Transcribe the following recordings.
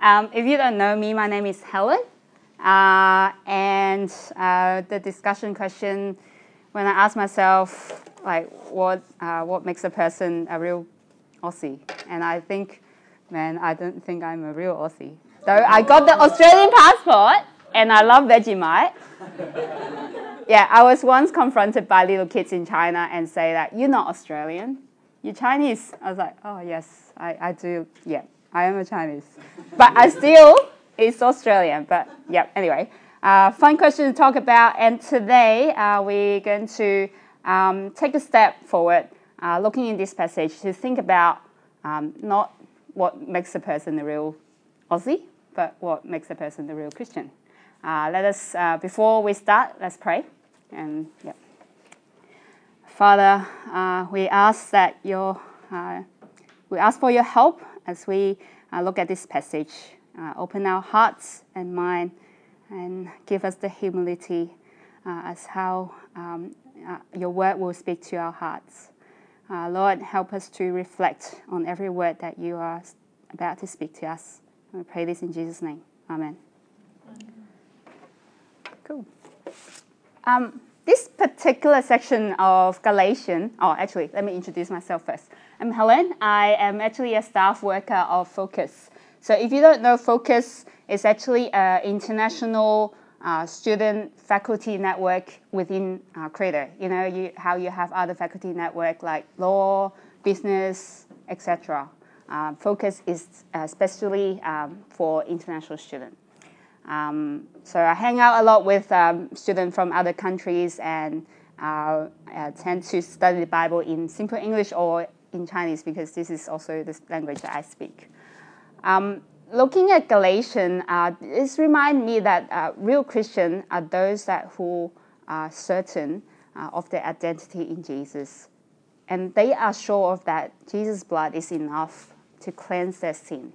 If you don't know me, my name is Helen. And the discussion question, when I ask myself, like, what makes a person a real Aussie? And I think, man, I don't think I'm a real Aussie. Though I got the Australian passport, and I love Vegemite. Yeah, I was once confronted by little kids in China and say that, you're not Australian, you're Chinese. I was like, oh, yes, I do, yeah, I am a Chinese. But I still is Australian, but yeah, anyway. Fun question to talk about, and today we're going to take a step forward, looking in this passage to think about not what makes a person a real Aussie, but what makes a person a real Christian. Let us, before we start, let's pray. And yeah, Father, we ask that we ask for your help as we look at this passage. Open our hearts and mind, and give us the humility as how your word will speak to our hearts. Lord, help us to reflect on every word that you are about to speak to us. We pray this in Jesus' name. Amen. Cool. This particular section of Galatians, actually, let me introduce myself first. I'm Helen. I am actually a staff worker of Focus. So if you don't know, Focus is actually an international student faculty network within Credo. You know, how you have other faculty network like law, business, etc. Focus is especially for international students. So I hang out a lot with students from other countries, and I tend to study the Bible in simple English or in Chinese, because this is also the language that I speak. Looking at Galatians, this reminds me that real Christians are those who are certain of their identity in Jesus. And they are sure of that Jesus' blood is enough to cleanse their sin.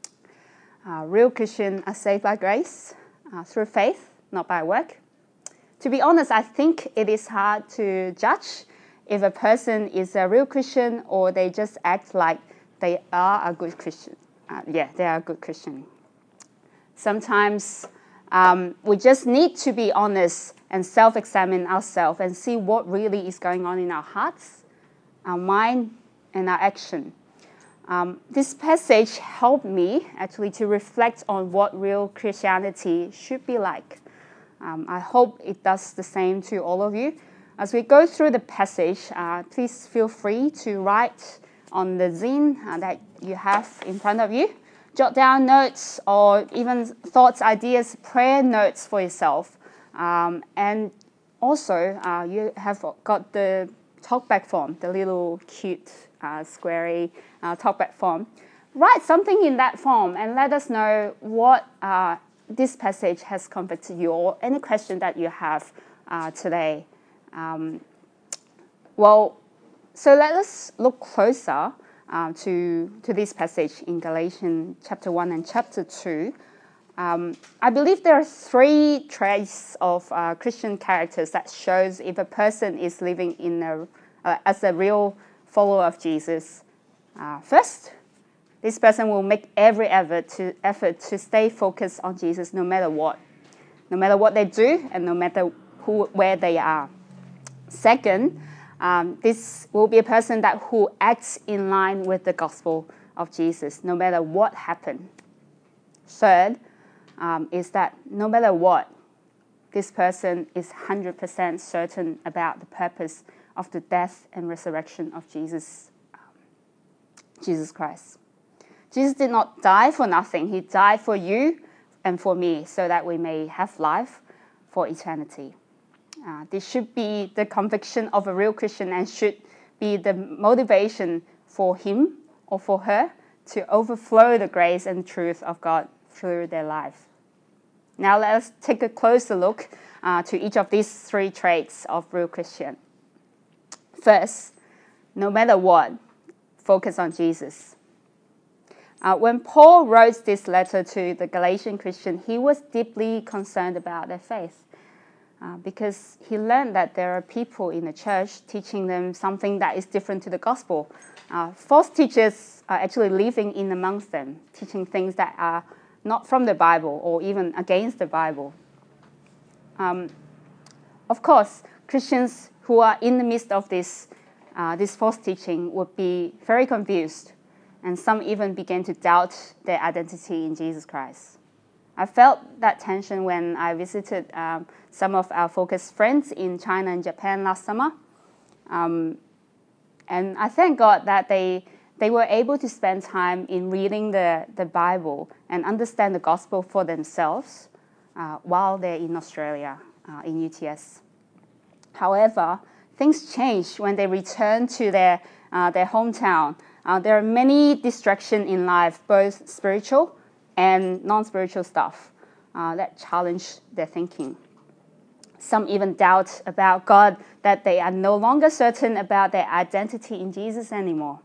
Real Christians are saved by grace, through faith, not by work. To be honest, I think it is hard to judge if a person is a real Christian or they just act like they are a good Christian. They are a good Christian. Sometimes we just need to be honest and self-examine ourselves and see what really is going on in our hearts, our mind, and our action. This passage helped me actually to reflect on what real Christianity should be like. I hope it does the same to all of you. As we go through the passage, please feel free to write on the zine that you have in front of you. Jot down notes or even thoughts, ideas, prayer notes for yourself. And also, you have got the talkback form, the little cute, squarey talkback form. Write something in that form and let us know what this passage has convicted you, or any question that you have today. So let us look closer to this passage in Galatians chapter 1 and chapter 2. I believe there are three traits of Christian characters that shows if a person is living as a real follower of Jesus. First, this person will make every effort to stay focused on Jesus no matter what they do and no matter where they are. Second, this will be a person who acts in line with the gospel of Jesus no matter what happened. Third, is that no matter what, this person is 100% certain about the purpose of the death and resurrection of Jesus Christ. Jesus did not die for nothing. He died for you and for me so that we may have life for eternity. This should be the conviction of a real Christian and should be the motivation for him or for her to overflow the grace and truth of God through their life. Now let us take a closer look to each of these three traits of real Christian. First, no matter what, focus on Jesus. When Paul wrote this letter to the Galatian Christian, he was deeply concerned about their faith. Because he learned that there are people in the church teaching them something that is different to the gospel. False teachers are actually living in amongst them, teaching things that are not from the Bible or even against the Bible. Of course, Christians who are in the midst of this false teaching would be very confused, and some even began to doubt their identity in Jesus Christ. I felt that tension when I visited some of our Focus friends in China and Japan last summer. And I thank God that they were able to spend time in reading the Bible and understand the gospel for themselves while they're in Australia, in UTS. However, things changed when they returned to their hometown. There are many distractions in life, both spiritual and non-spiritual stuff, that challenge their thinking. Some even doubt about God, that they are no longer certain about their identity in Jesus anymore.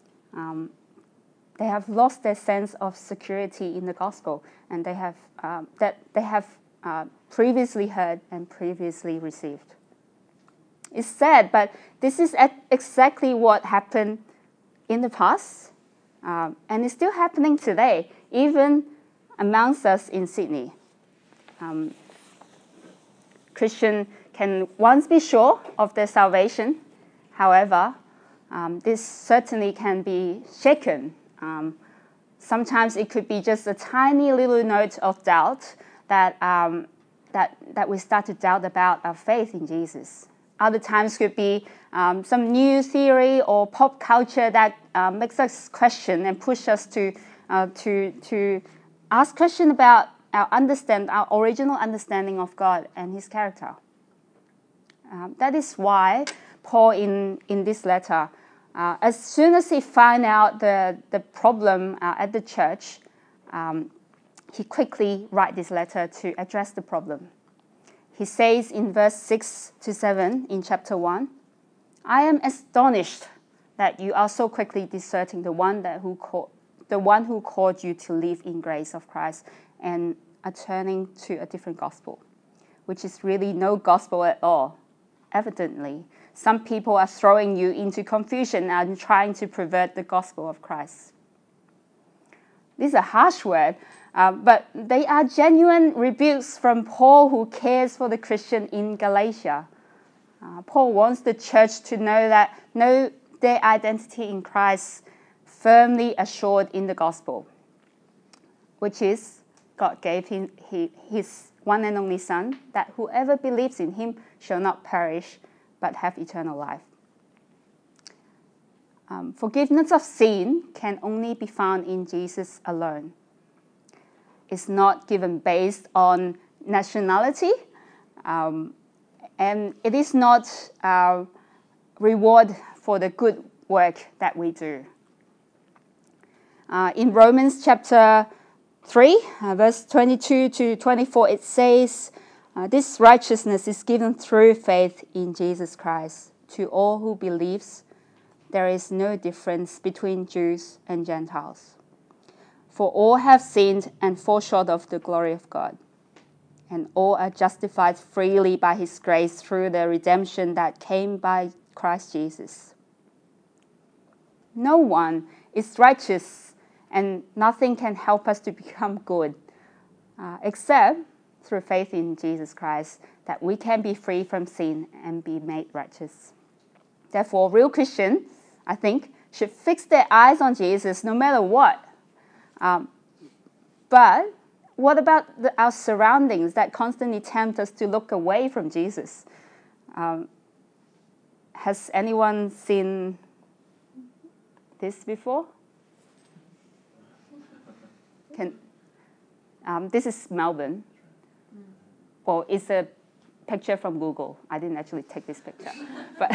They have lost their sense of security in the gospel, and they have previously heard and previously received. It's sad, but this is exactly what happened in the past, and it's still happening today, even amongst us in Sydney. Christians can once be sure of their salvation. However, this certainly can be shaken. Sometimes it could be just a tiny little note of doubt that we start to doubt about our faith in Jesus. Other times could be some new theory or pop culture that makes us question and push us to ask questions about our original understanding of God and His character. That is why Paul in this letter, as soon as he found out the problem at the church, he quickly write this letter to address the problem. He says in verse 6 to 7 in chapter 1, "I am astonished that you are so quickly deserting the one who called you to live in grace of Christ and are turning to a different gospel, which is really no gospel at all. Evidently, some people are throwing you into confusion and trying to pervert the gospel of Christ." These are harsh words, but they are genuine rebukes from Paul, who cares for the Christian in Galatia. Paul wants the church to know their identity in Christ, firmly assured in the gospel, which is God gave him his one and only Son, that whoever believes in him shall not perish, but have eternal life. Forgiveness of sin can only be found in Jesus alone. It's not given based on nationality, and it is not reward for the good work that we do. In Romans chapter 3, verse 22 to 24, it says, "This righteousness is given through faith in Jesus Christ to all who believes. There is no difference between Jews and Gentiles. For all have sinned and fall short of the glory of God, and all are justified freely by His grace through the redemption that came by Christ Jesus. No one is righteous, and nothing can help us to become good, except through faith in Jesus Christ, that we can be free from sin and be made righteous. Therefore, real Christians, I think, should fix their eyes on Jesus no matter what. But what about our surroundings that constantly tempt us to look away from Jesus? Has anyone seen this before? This is Melbourne. Well, it's a picture from Google. I didn't actually take this picture. But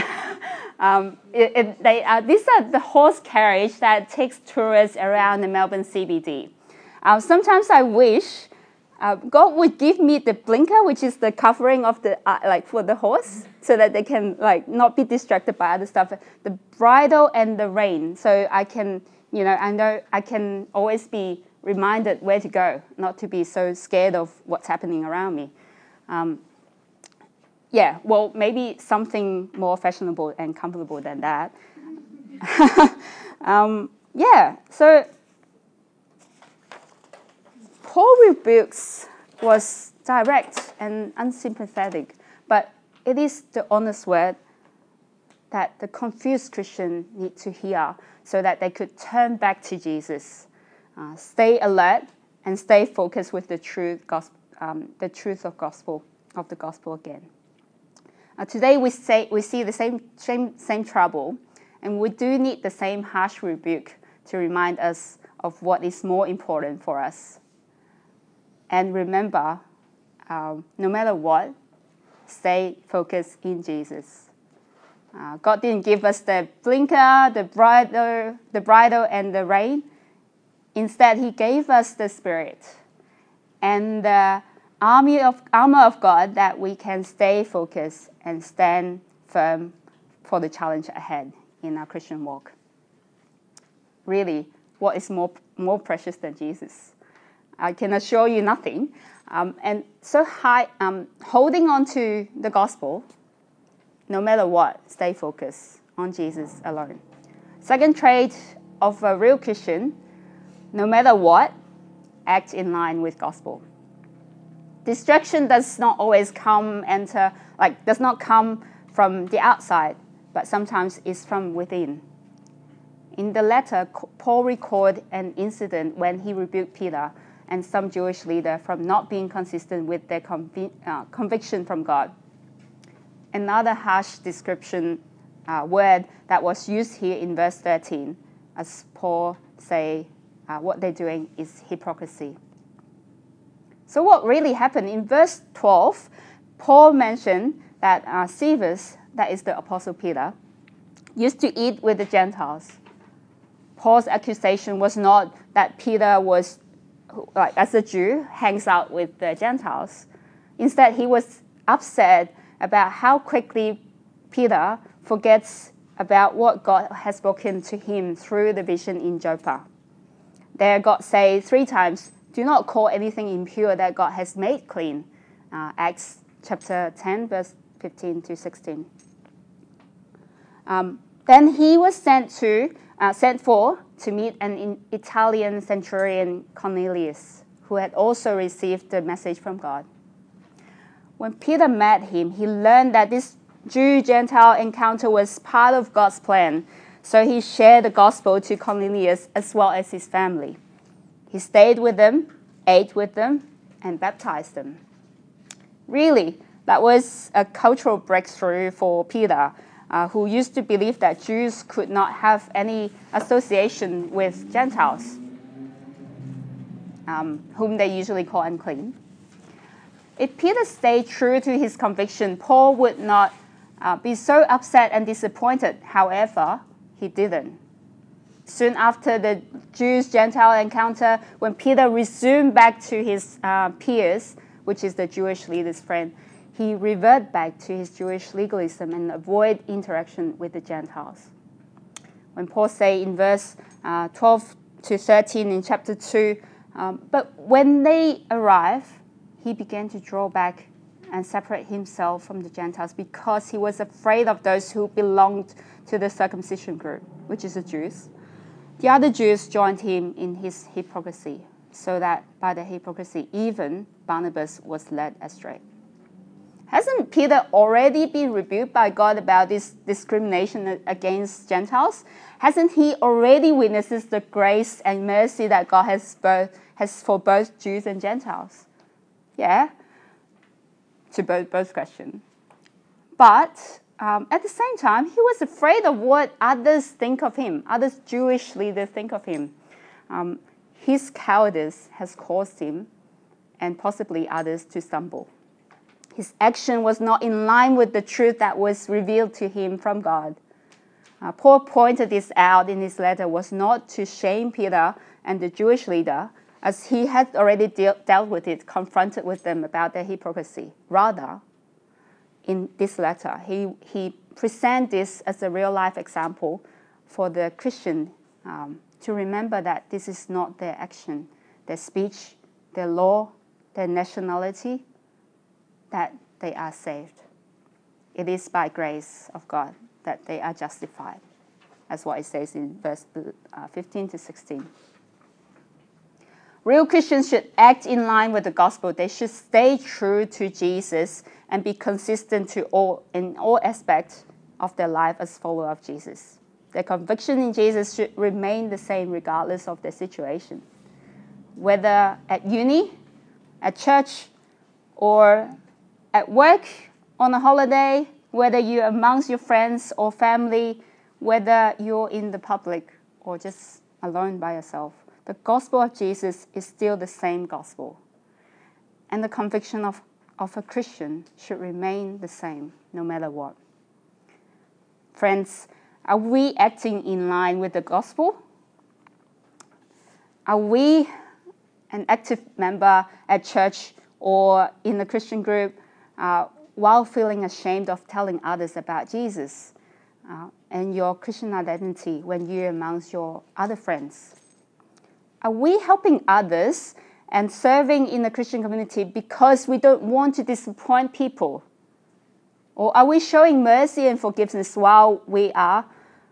these are the horse carriage that takes tourists around the Melbourne CBD. Sometimes I wish God would give me the blinker, which is the covering of the for the horse, so that they can not be distracted by other stuff. The bridle and the rein, so I can, I know I can always be reminded where to go, not to be so scared of what's happening around me. Well, maybe something more fashionable and comfortable than that. So rebukes was direct and unsympathetic, but it is the honest word that the confused Christian need to hear so that they could turn back to Jesus, stay alert, and stay focused with the truth of the gospel again. Today we see the same trouble, and we do need the same harsh rebuke to remind us of what is more important for us. And remember, no matter what, stay focused in Jesus. God didn't give us the blinker, the bridle, and the rein. Instead, He gave us the Spirit and the armor of God that we can stay focused and stand firm for the challenge ahead in our Christian walk. Really, what is more precious than Jesus? I can assure you nothing. And so holding on to the gospel, no matter what, stay focused on Jesus alone. Second trait of a real Christian, no matter what, act in line with gospel. Distraction does not always come from the outside, but sometimes it's from within. In the letter, Paul recorded an incident when he rebuked Peter and some Jewish leader from not being consistent with their conviction from God. Another harsh description word that was used here in verse 13, as Paul say, what they're doing is hypocrisy. So what really happened? In verse 12, Paul mentioned that Cephas, that is the Apostle Peter, used to eat with the Gentiles. Paul's accusation was not that Peter was, as a Jew, hangs out with the Gentiles. Instead, he was upset about how quickly Peter forgets about what God has spoken to him through the vision in Joppa. There, God says 3 times, do not call anything impure that God has made clean. Acts chapter 10, verse 15 to 16. Then he was sent for to meet an Italian centurion, Cornelius, who had also received the message from God. When Peter met him, he learned that this Jew-Gentile encounter was part of God's plan, so he shared the gospel to Cornelius as well as his family. He stayed with them, ate with them, and baptized them. Really, that was a cultural breakthrough for Peter, who used to believe that Jews could not have any association with Gentiles, whom they usually call unclean. If Peter stayed true to his conviction, Paul would not be so upset and disappointed. However, he didn't. Soon after the Jews-Gentile encounter, when Peter resumed back to his peers, which is the Jewish leader's friend, he reverted back to his Jewish legalism and avoid interaction with the Gentiles. When Paul says in verse 12 to 13 in chapter 2, but when they arrived, he began to draw back and separate himself from the Gentiles because he was afraid of those who belonged to the circumcision group, which is the Jews. The other Jews joined him in his hypocrisy, so that by the hypocrisy, even Barnabas was led astray. Hasn't Peter already been rebuked by God about this discrimination against Gentiles? Hasn't he already witnessed the grace and mercy that God has for both Jews and Gentiles? Yeah, to both questions. But at the same time, he was afraid of what others think of him, others Jewish leaders think of him. His cowardice has caused him and possibly others to stumble. His action was not in line with the truth that was revealed to him from God. Paul pointed this out in his letter was not to shame Peter and the Jewish leader, as he had already dealt with it, confronted with them about their hypocrisy. Rather, in this letter, he presents this as a real-life example for the Christian to remember that this is not their action, their speech, their law, their nationality, that they are saved. It is by grace of God that they are justified, as what it says in verse 15 to 16. Real Christians should act in line with the gospel. They should stay true to Jesus and be consistent in all aspects of their life as followers of Jesus. Their conviction in Jesus should remain the same regardless of their situation. Whether at uni, at church, or at work, on a holiday, whether you're amongst your friends or family, whether you're in the public or just alone by yourself, the gospel of Jesus is still the same gospel. And the conviction of a Christian should remain the same no matter what. Friends, are we acting in line with the gospel? Are we an active member at church or in the Christian group while feeling ashamed of telling others about Jesus and your Christian identity when you're amongst your other friends? Are we helping others and serving in the Christian community because we don't want to disappoint people? Or are we showing mercy and forgiveness while we are,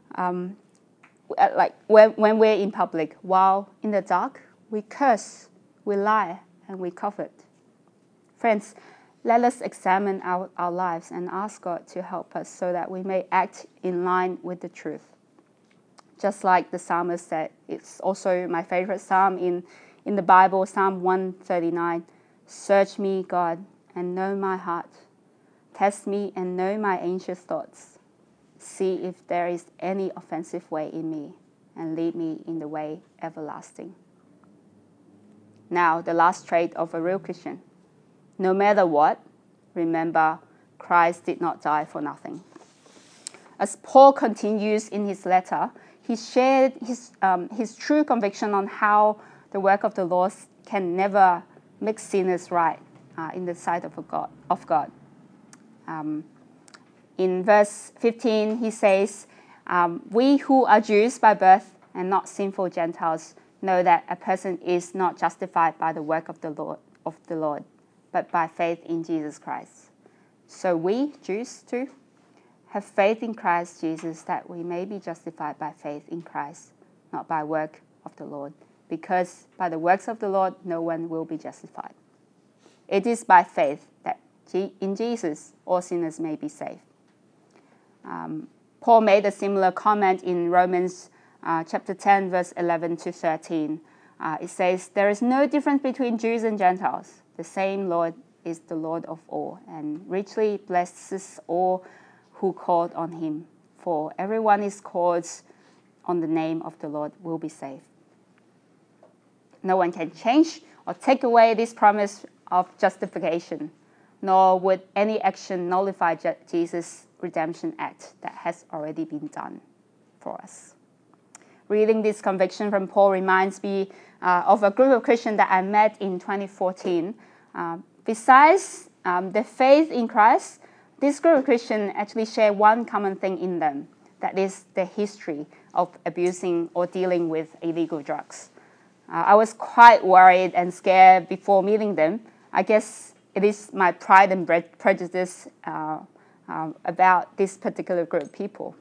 like when we're in public, while in the dark, we curse, we lie, and we covet? Friends, let us examine our lives and ask God to help us so that we may act in line with the truth. Just like the psalmist said, it's also my favorite psalm in the Bible, Psalm 139. Search me, God, and know my heart. Test me and know my anxious thoughts. See if there is any offensive way in me, and lead me in the way everlasting. Now, the last trait of a real Christian. No matter what, remember, Christ did not die for nothing. As Paul continues in his letter, he shared his true conviction on how the work of the Lord can never make sinners right in the sight of God. In verse 15, he says, we who are Jews by birth and not sinful Gentiles know that a person is not justified by the work of the Lord, but by faith in Jesus Christ. So we, Jews too, have faith in Christ Jesus that we may be justified by faith in Christ, not by work of the Lord, because by the works of the Lord no one will be justified. It is by faith that in Jesus all sinners may be saved. Paul made a similar comment in Romans chapter 10, verse 11 to 13. It says, there is no difference between Jews and Gentiles. The same Lord is the Lord of all, and richly blesses all who called on him. For everyone is called on the name of the Lord will be saved. No one can change or take away this promise of justification, nor would any action nullify Jesus' redemption act that has already been done for us. Reading this conviction from Paul reminds me of a group of Christians that I met in 2014. Besides the faith in Christ, this group of Christians actually share one common thing in them, that is the history of abusing or dealing with illegal drugs. I was quite worried and scared before meeting them. I guess it is my pride and prejudice about this particular group of people.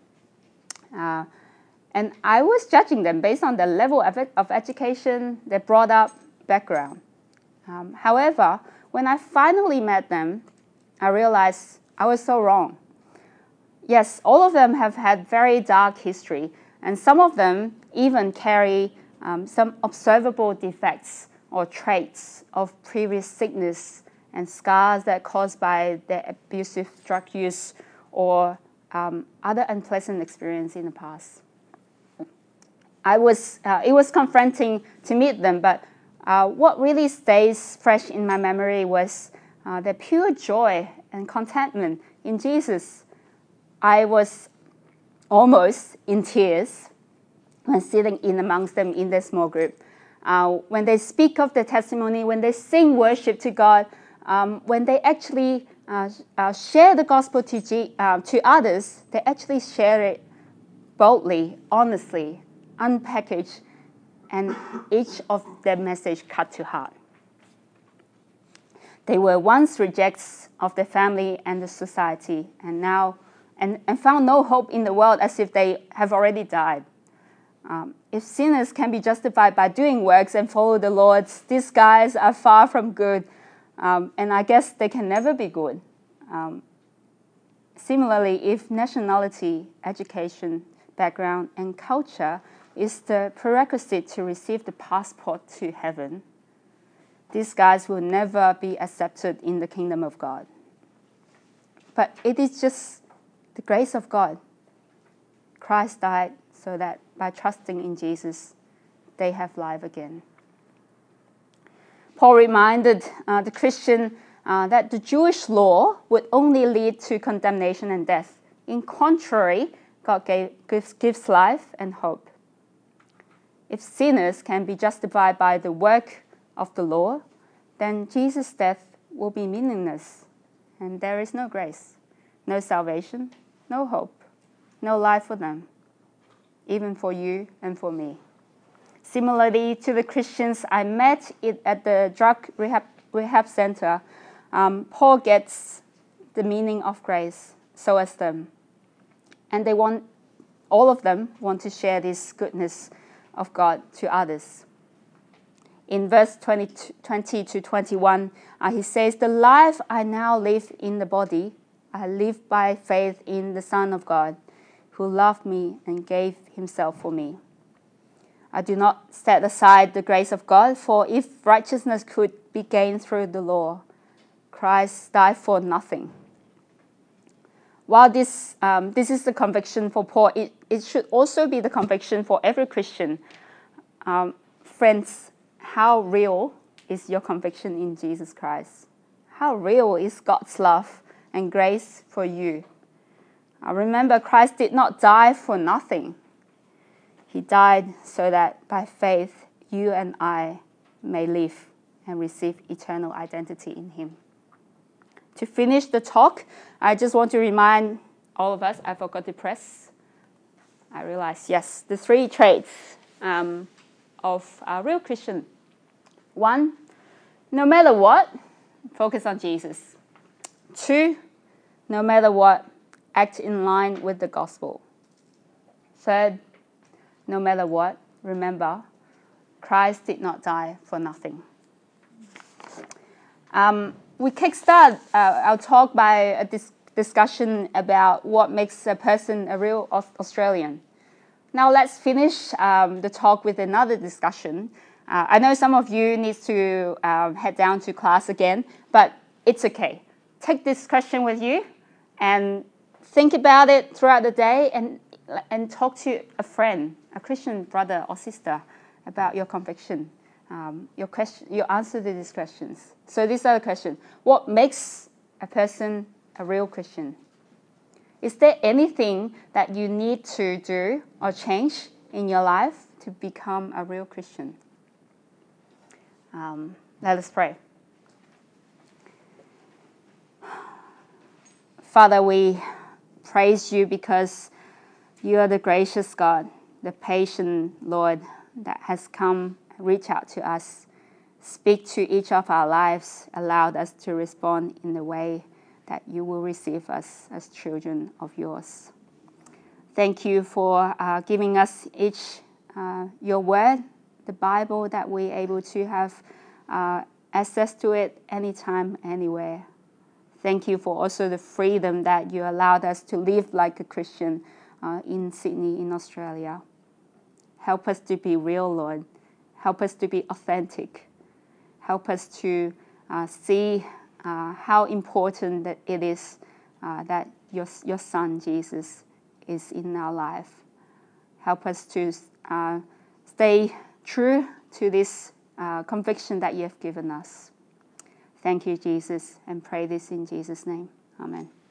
And I was judging them based on the level of education, their brought-up background. However, when I finally met them, I realized I was so wrong. Yes, all of them have had very dark history, and some of them even carry some observable defects or traits of previous sickness and scars that are caused by their abusive drug use or other unpleasant experience in the past. It was confronting to meet them, but what really stays fresh in my memory was their pure joy and contentment in Jesus. I was almost in tears when sitting in amongst them in their small group. When they speak of their testimony, when they sing worship to God, when they actually share the gospel to others, they actually share it boldly, honestly, unpackaged, and each of their message cut to heart. They were once rejects of their family and the society, and now and found no hope in the world as if they have already died. If sinners can be justified by doing works and follow the Lord, these guys are far from good, and I guess they can never be good. Similarly, if nationality, education, background, and culture is the prerequisite to receive the passport to heaven, these guys will never be accepted in the kingdom of God. But it is just the grace of God. Christ died so that by trusting in Jesus, they have life again. Paul reminded the Christian that the Jewish law would only lead to condemnation and death. In contrary, God gives life and hope. If sinners can be justified by the work of the law, then Jesus' death will be meaningless, and there is no grace, no salvation, no hope, no life for them, even for you and for me. Similarly to the Christians I met at the drug rehab center, Paul gets the meaning of grace, so as them. And all of them want to share this goodness of God to others. In verse 20 to 21, he says, "The life I now live in the body, I live by faith in the Son of God, who loved me and gave himself for me. I do not set aside the grace of God, for if righteousness could be gained through the law, Christ died for nothing." While this is the conviction for Paul, it should also be the conviction for every Christian. Friends, how real is your conviction in Jesus Christ? How real is God's love and grace for you? Remember, Christ did not die for nothing. He died so that by faith you and I may live and receive eternal identity in him. To finish the talk, I just want to remind all of us, I forgot to press. I realized, yes, the 3 traits of a real Christian. 1, no matter what, focus on Jesus. 2, no matter what, act in line with the gospel. 3, no matter what, remember, Christ did not die for nothing. We kickstart our talk by a discussion about what makes a person a real Australian. Now let's finish the talk with another discussion. I know some of you need to head down to class again, but it's okay. Take this question with you and think about it throughout the day and talk to a friend, a Christian brother or sister about your conviction. Your answer to these questions. So these are the questions. What makes a person a real Christian? Is there anything that you need to do or change in your life to become a real Christian? Let us pray. Father, we praise you because you are the gracious God, the patient Lord that has come, reach out to us, speak to each of our lives, allowed us to respond in the way that you will receive us as children of yours. Thank you for giving us each your word, the Bible, that we're able to have access to it anytime, anywhere. Thank you for also the freedom that you allowed us to live like a Christian in Sydney, in Australia. Help us to be real, Lord. Help us to be authentic. Help us to see how important that it is that your Son, Jesus, is in our life. Help us to stay true to this conviction that you have given us. Thank you, Jesus, and pray this in Jesus' name. Amen.